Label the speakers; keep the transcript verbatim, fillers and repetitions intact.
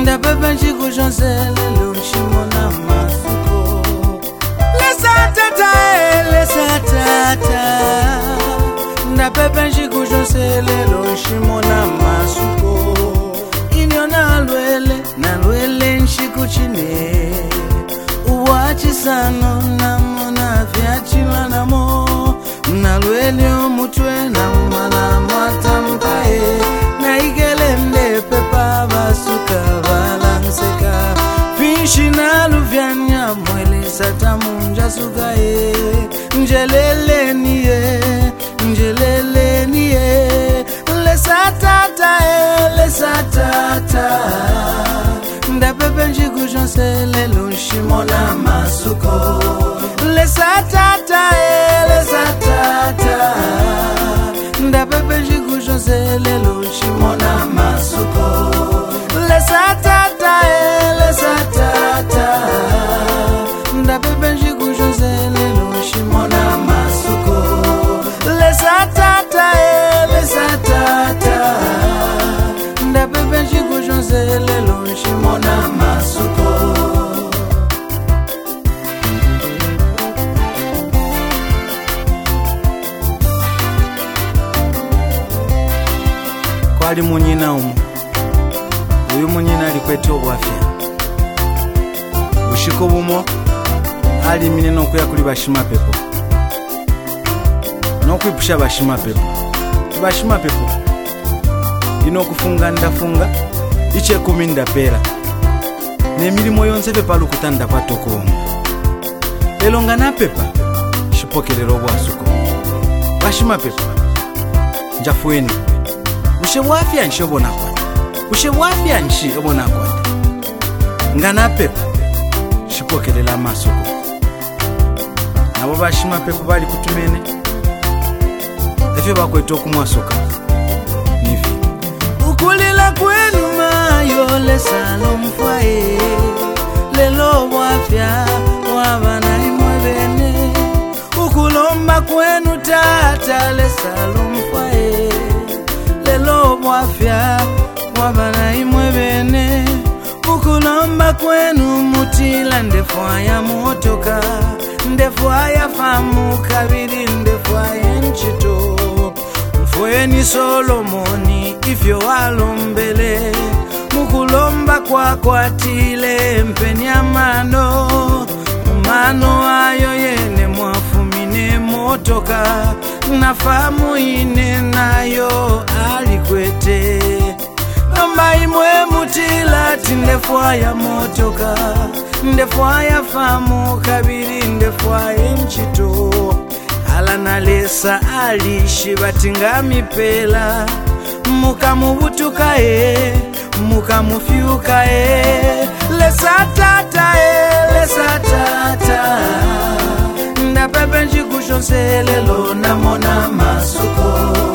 Speaker 1: ndapepa nchiku chonse lelo nchimona masuko. Lesa tata e, lesa tata, ndapepa nchiku chonse lelo nchimona masuko. Inyo nalwele, nalwele nchiku chine, uwachisano namona vyachila namo. Nalwele omutwe na umala mwatampae, na igele mlepe pa basuka balanseka. Finshi naluvyanya mwele satamunja sukae. Njelele niye, njelele niye, lesa tata e, lesa tata, ndapepe nchiku chonse lelo nchimona masuko. Lesa tata e, lesa tata, ndapepe nchiku chonse lelo nchimona masuko. Lesa tata e, lesa tata, ndapepe nchiku chonse lelo nchimona masuko. Lesa tata e, lesa tata, ndapepe nchiku chonse lelo nchimona masuko. Kwali munyina umu, uyu munyina alikwete obwafya. Bushiko bumo ali mineno kuya kuli bashima pepo, nokwipusha bashima pepo. Bashima pepo ino kufunga ndafunga, iche kumi ndapera, nemilimo yonse pepa lukutanda kwa tokonga. Elonga na pepa shipokelero bwasuko. Bashima pepo njafueni, ushe wafya nshi obona kwata, ushe wafya nshi obona kwata. Ngana pepa shipokelela masuko. Nabo bashima pepo bali kutumene, efe bakweta okumwasuka nivi. Ukulila kwenu mayo lesa lomfwae, lelo wafya wabana imwe bene. Ukulomba kwenu tata lesa lomfwae, lelo wafya wabana imwe bene. Ukulomba kwenu mutila ndefwaya motoka, ndefwaya famu kabiri ndefwaya nchito. Mfweni Solomoni ifyo walombele, mukulomba kwa kwa tile mpeni amano. Umano ayo yene mwafumine motoka, nafamu ine nayo alikwete. Lomba imwe mutila tindefwaya motoka, ndefwaya famu kabiri ndefwaya nchito. Ala na lesa alishi batinga mipela, muka mubutuka e, muka mufyuka e. Lesa tata e, lesa tata, ndapepe nchiku chonse lelo namona masuko.